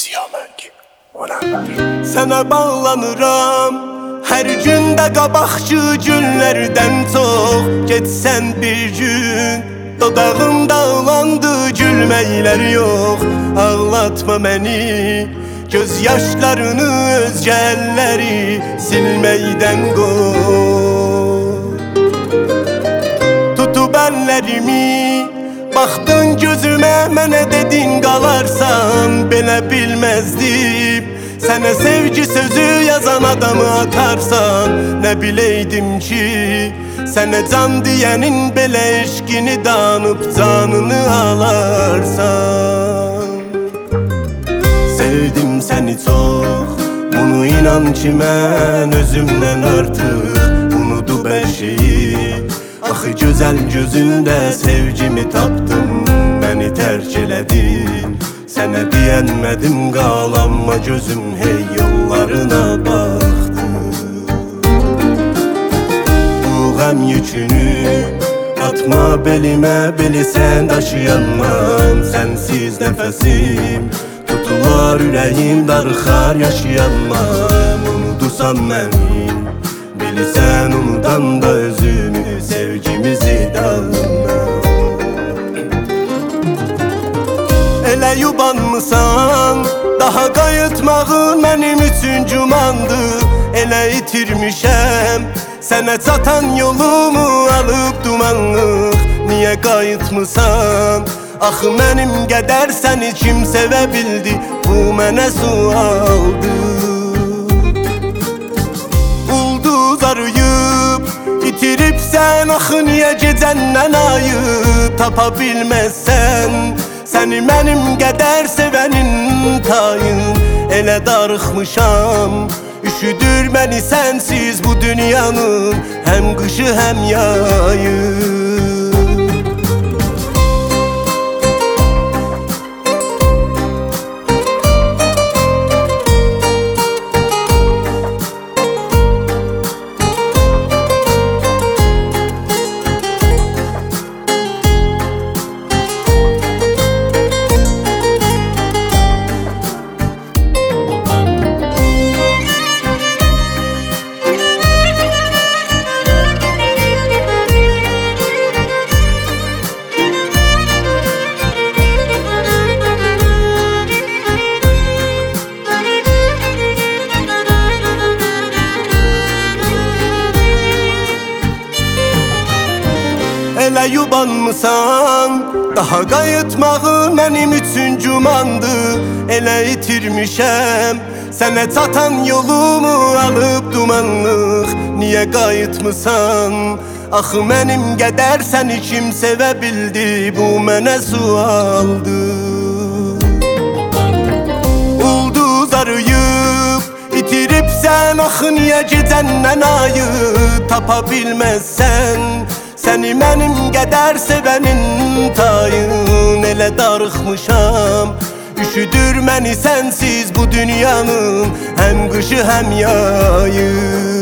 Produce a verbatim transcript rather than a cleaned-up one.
Siyamək olanlar. Sənə bağlanıram hər gündə qabaqçı günlərdən çox. Getsən bir gün dodağımda olandı gülməklər yox. Ağlatma məni, göz yaşlarını özgə əlləri silməkdən qoy. Tutub əllərimi, baxdın gözümə, mənə dedin qalarsan. Belə bilməzdim, sənə sevgi sözü yazan adamı atarsan. Nə biləydim ki, sənə can deyənin belə eşqini danıb canını alarsan. Sevdim səni çox, bunu inan ki mən özümdən artıq unudub hər şeyi. Axı gözəl gözündə sevgimi tapdım, məni tərk elədin. Sənə deyənmədim qalanma gözüm, hey yollarına baxdım. Bu qəm yükünü atma belimə, bilirsən daşıyanmam. Sənsiz nəfəsim tutular ürəyim, darıxar yaşayanmam. Unudusan məni, bilirsən unudan da özümü, sevgimizi dalına. Elə yubanmısan, daha qayıtmağın mənim üçün gümandır. Elə itirmişəm, sənə çatan yolumu alıb dumanlıq. Niyə qayıtmısan? Axı mənim qədər səni kim sevə bildi? Bu mənə sualdır. Ulduz arıyıb itiribsən, axı niyə gecəndən ayı tapa bilməzsən? Səni mənim qədər sevənin tayın. Elə darıxmışam, üşüdür məni sənsiz bu dünyanın həm qışı həm yayı. Elə yubanmısan, daha qayıtmağın mənim üçün gümandır. Elə itirmişəm, sənə çatan yolumu alıb dumanlıq. Niyə qayıtmısan? Axı mənim qədər səni kim sevə bildi? Bu mənə sualdır. Ulduz arıyıb itiribsən, axı niyə gecəndən ayı tapa bilməzsən? Səni mənim qədər sevənin tayın. Elə darıxmışam, üşüdür məni sənsiz bu dünyanın həm qışı həm yayı.